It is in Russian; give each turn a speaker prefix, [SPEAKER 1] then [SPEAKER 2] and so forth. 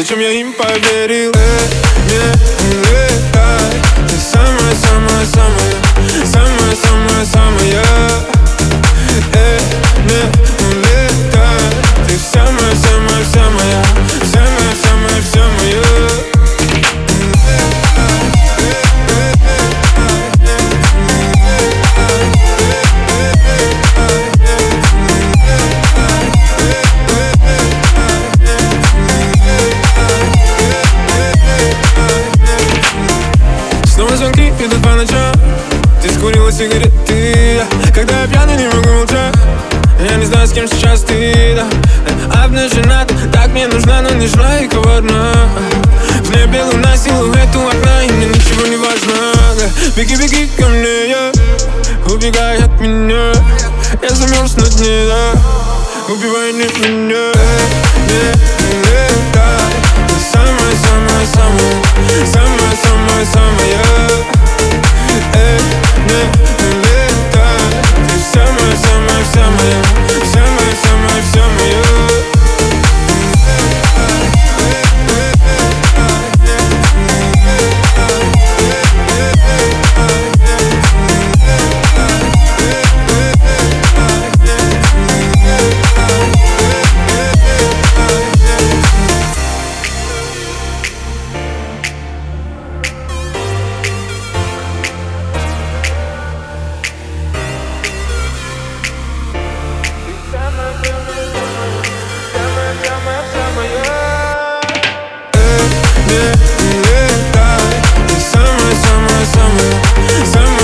[SPEAKER 1] зачем я им поверил? Не улетай, ты самая-самая-самая, самая-самая-самая. Не улетай, ты самая-самая-самая, самая-самая-самая. Снова звонки идут по ночам, ты скурила сигареты. Когда я пьяный, не могу молчать, я не знаю, с кем сейчас ты, да. Обнажена, так мне нужна, но нежна и коварна. В небе луна, силуэт у окна, и мне ничего не важно, да. Беги, беги ко мне, я убегай от меня. Я замерз на дне, да. Убивай не меня. Не улетай, ты самая-самая-самая, самая-самая-самая. Не улетай, ты самая-самая-самая, самая-самая-самая. Не улетай, ты самая-самая-самая, самая